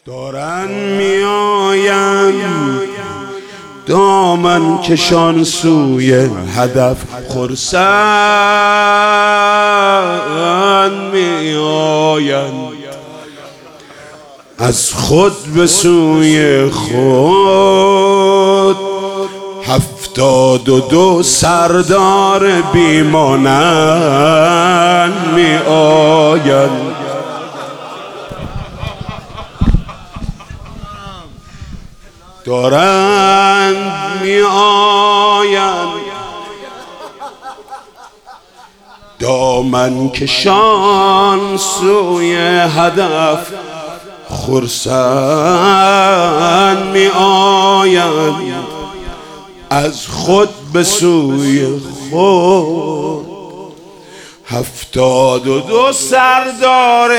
دارن میآیم دامن کشان سوی هدف، خرسند میآیند از خود به سوی خود. 72 سردار بیمانند میآیند دارند میآیند دامن کشان سوی هدف، خرسند میآیند از خود به سوی خود. 72 سردار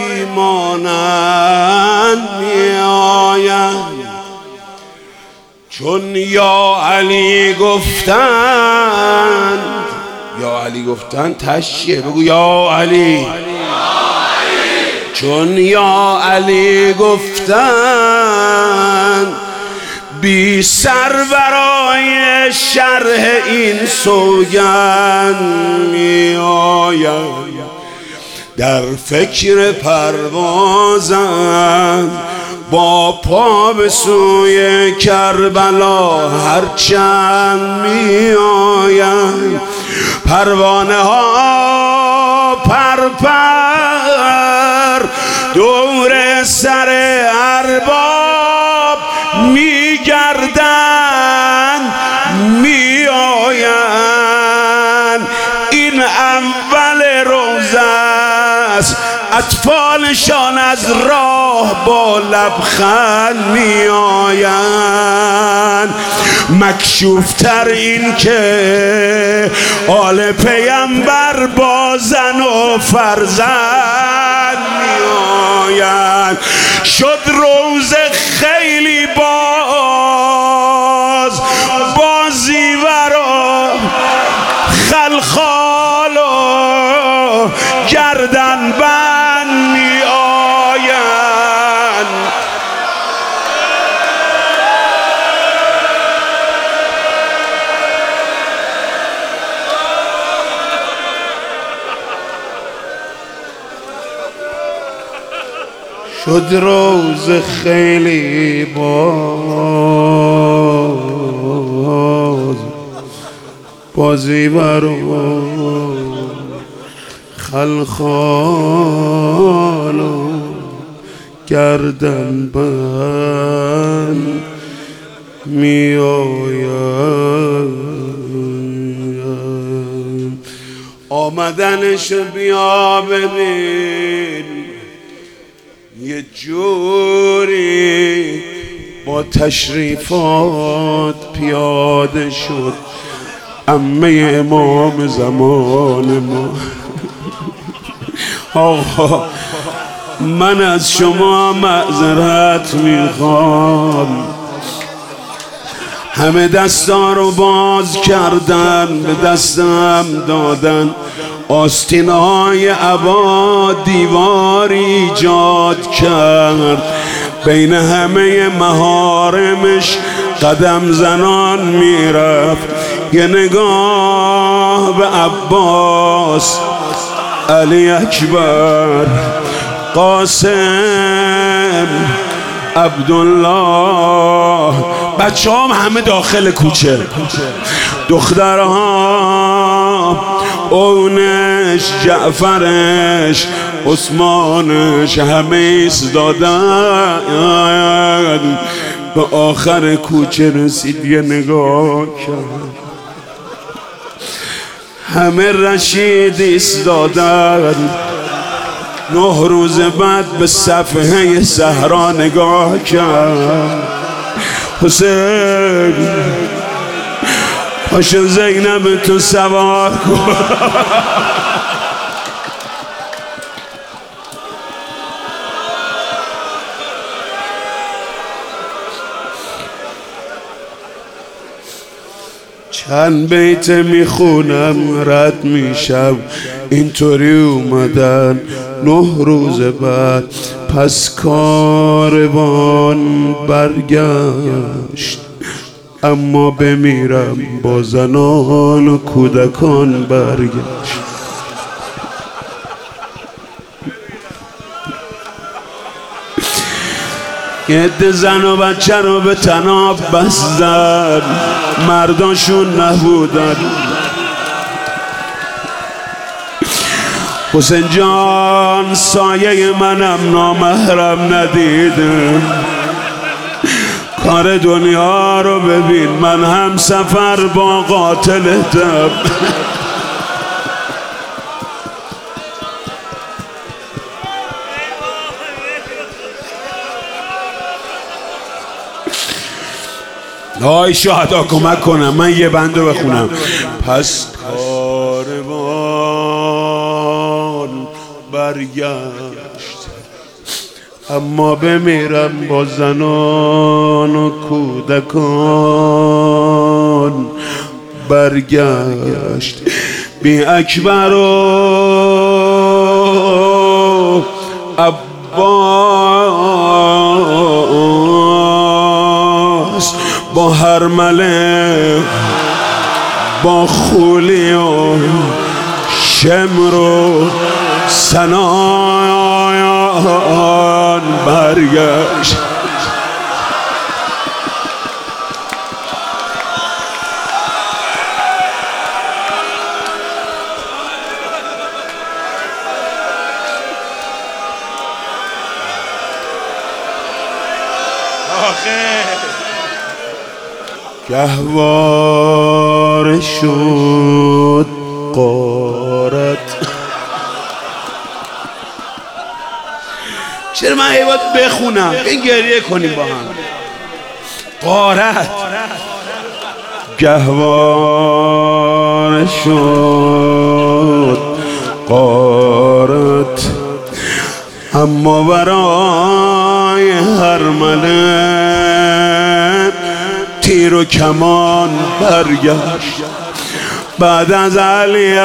بیمانند میآیند چون یا علی گفتند. یا علی گفتند تشیه بگو یا علی. چون یا علی گفتند بی سر برای شرح این سوگند می آید در فکر پروازند با پا به سوی کربلا هرچند می آید. پروانه ها پرپر دور سر ارباب می گردند می آیند. این اول روزه است اطفالشان از راه با لبخند می آیند. مکشوفتر این که آل پیمبر با زن و فرزند می آیند. شد روز خیلی بازیور و خلخال و گردن بند می آیند. شد روز خیلی بازیور و خلخال و گردن بند می آید. آمدنش بیا ببین یه جوری با تشریفات پیاده شد عمه امام زمان ما. آقا من از شما معذرت میخوام، همه دستا رو باز کردن به دستم دادن، آستین‌های عبا دیوار ایجاد کرد، بین همه محارمش قدم زنان میرفت. یه نگاه به عباس، علی اکبر، قاسم، عبدالله، بچه هم همه داخل کوچه، دخترها، اونش، جعفرش، عثمانش، همه ایستادن. به آخر کوچه رسید، یه نگاه کرد، همه رشید ایستادن. 9 روز بعد به صفحه صحرا نگاه کرد. حسین پاشو زینب تو سوار کن. چند بیت میخونم رد میشم، اینطوری اومدن 9 روز بعد پس کاروان برگشت، اما بمیرم با زنان و کودکان برگشت. یه عده زن و بچه رو به طناب بستن، مرداشون نبودن. حسین جان سایه منم نامحرم ندیده، کار دنیا رو ببین، من هم سفر با قاتلتم. آی شهدا کمک کنم، من یه بند رو بخونم. پس کاروان برگشت، اما بمیرم با زنان و کودکان برگشت. بی اکبر و عباس، با هرمله، با خولی و شمر و سنان برگشت. گهواره شد غارت. چرا من باید بخونم؟ این گریه کنیم با هم. غارت گهواره شد غارت، اما برای هرمله تیر و کمان برگشت. بعد از علی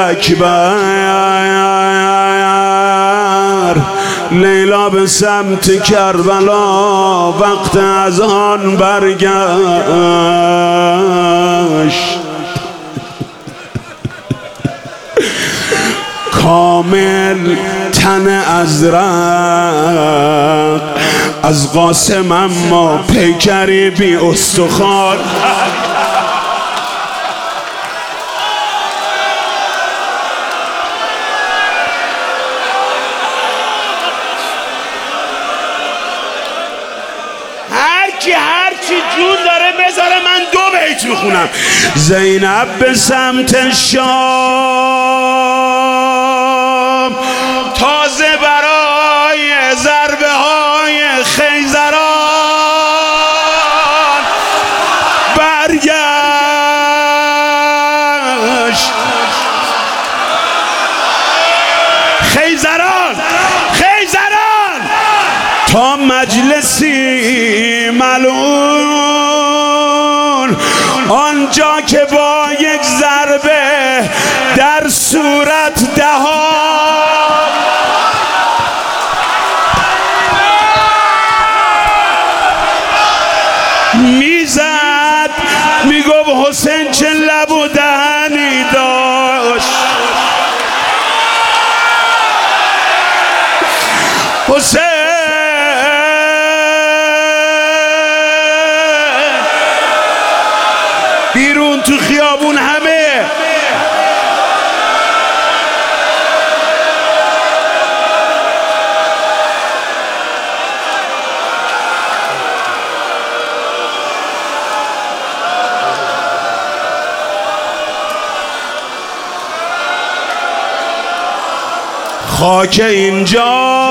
اکبر لیلا به سمت کربلا وقت از آن برگشت. کامل تن ازرق از قاسم، اما پیکری بی استخوان. هرچی جون داره بذاره، من 2 بیت میخونم. زینب به سمت شام تازه برای ضربه های خیزران برگشت. خیزران تا مجلسی ملعون، آنجا که با یک ضربه در صورت دهان میزد، میگفت حسین چه لب و دهنی داشت. حسین بیرون تو خیابون همه خاک اینجا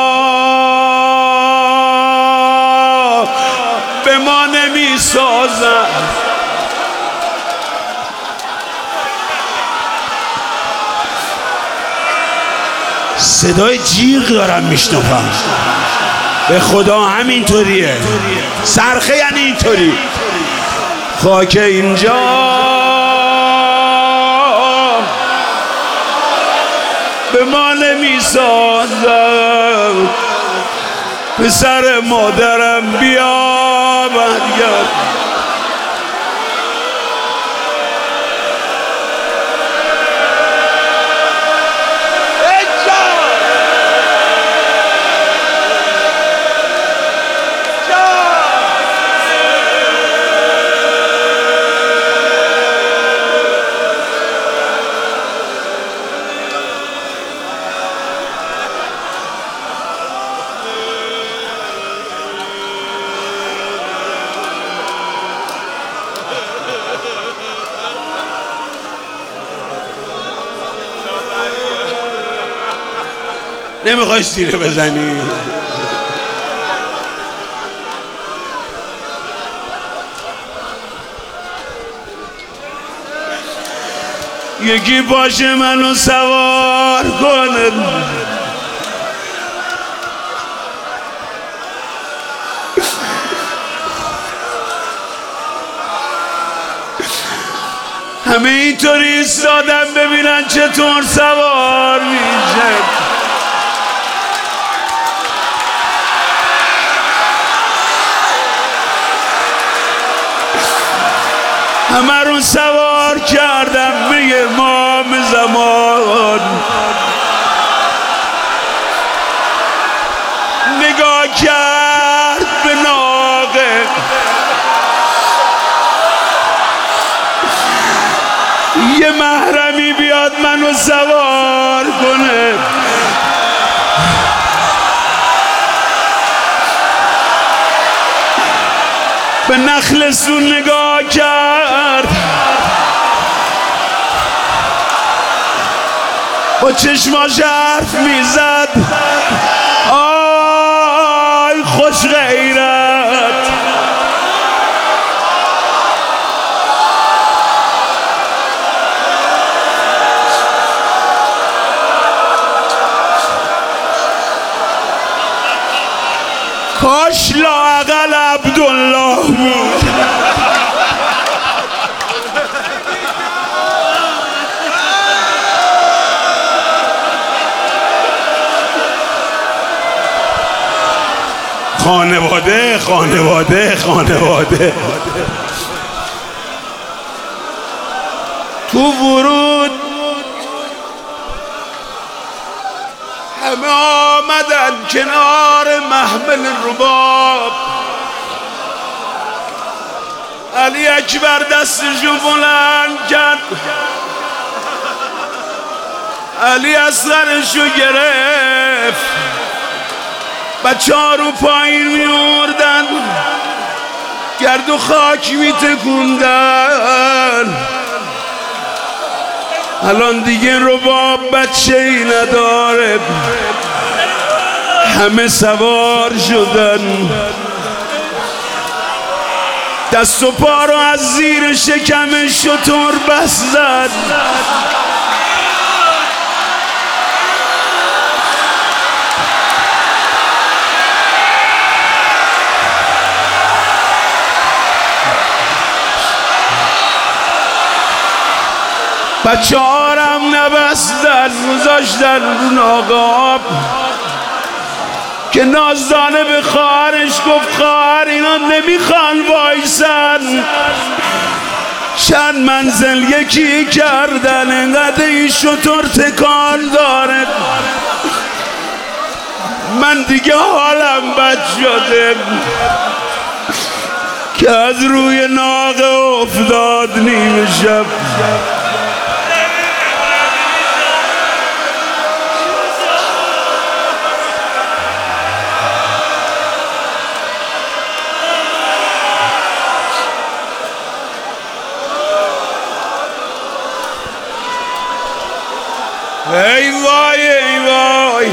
به ما نمی سازد. صدای جیغ دارم میشنوم، به خدا همینطوریه، صرخه یعنی اینطوری. خاک اینجا به ما نمی سازد، پسر مادرم بیا برگرد. نمیخوای سیره بزنی؟ یکی باشه منو سوار کنه، همه اینطوری ایستادن ببینن چطور سوار میشه. همه رو سوار کردم به امام زمان، نگاه کرد به ناقه، یه محرمی بیاد منو سوار کنه. به نخلستون نگاه کرد، با چشماش حرف میزد، آی خوش غیرت. کاش لااقل عبدالله بود. خانواده خانواده خانواده. تو ورود همه آمدن کنار محمل رباب. علی اکبر دستشو بلند کرد، علی اصغرشو گرفت، بچه ها رو پایین میوردن، گرد و خاک میتکوندن. الان دیگه رباب بچه ای نداره، همه سوار شدن. دست و پا رو از زیر شکم شتر بستن. بچه هارم نبستن، گذاشتن رو ناقاب که نازدانه به خواهرش گفت خواهر اینا نمیخوان وایسن. چند منزل یکی کردن، انقدر این شتر تکان داره، من دیگه حالم بد شده که از روی ناقه افتاد نیمه شب. ای وای ای وای،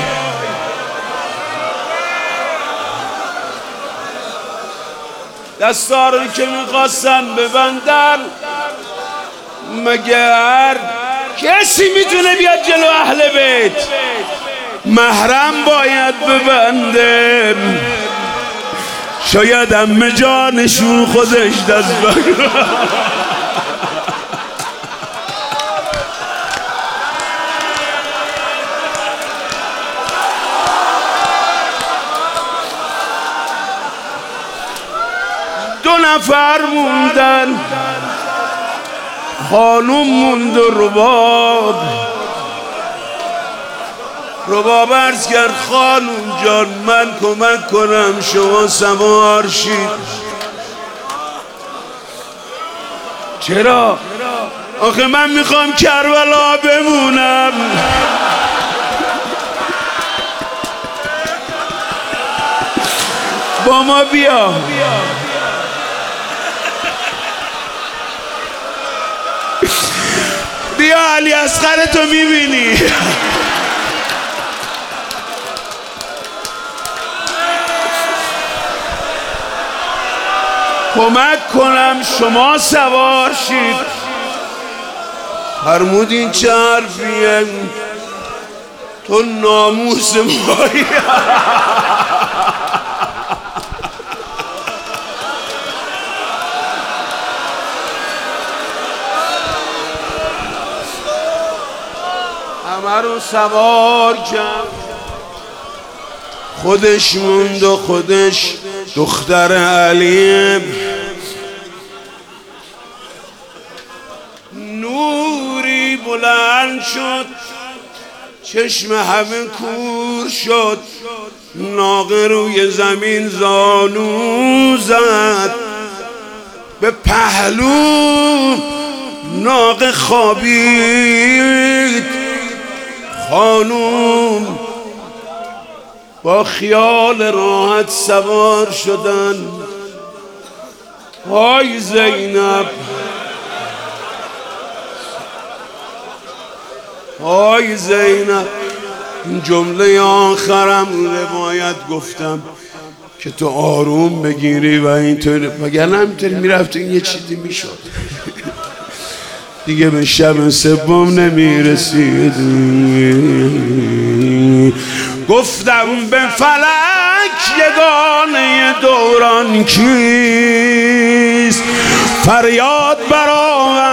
دستا رو که میخواستن ببندن، مگر کسی میتونه بیاد جلو اهل بیت؟ محرم باید ببنده. شاید عمه جانشون خودش دست بگیره. 2 نفر موندن، خانوم موند و رباب عرض کرد خانوم جان من کمک کنم شما سوار شید. چرا؟ آخه من میخوام کربلا بمونم. با ما بیا. بیا علی اصغر تو میبینی. کمک کنم شما سوار شید. فرمود این چه حرفیه؟ تو ناموس مایی. همه رو سوار کرد، خودش موند و خودش دختر علی. نوری بلند شد، چشم همه کور شد، ناقه روی زمین زانو زد، به پهلو ناقه خوابید. خانوم با خیال راحت سوار شدن. های زینب، های زینب. این جمله آخرم روایت گفتم که تو آروم بگیری و اینطور، وگرنه همینطوری میرفت این یه چیزی میشد. دیگه به شب سوم نمیرسید. گفتم به فلک یگانه دوران کیست، فریاد برآورد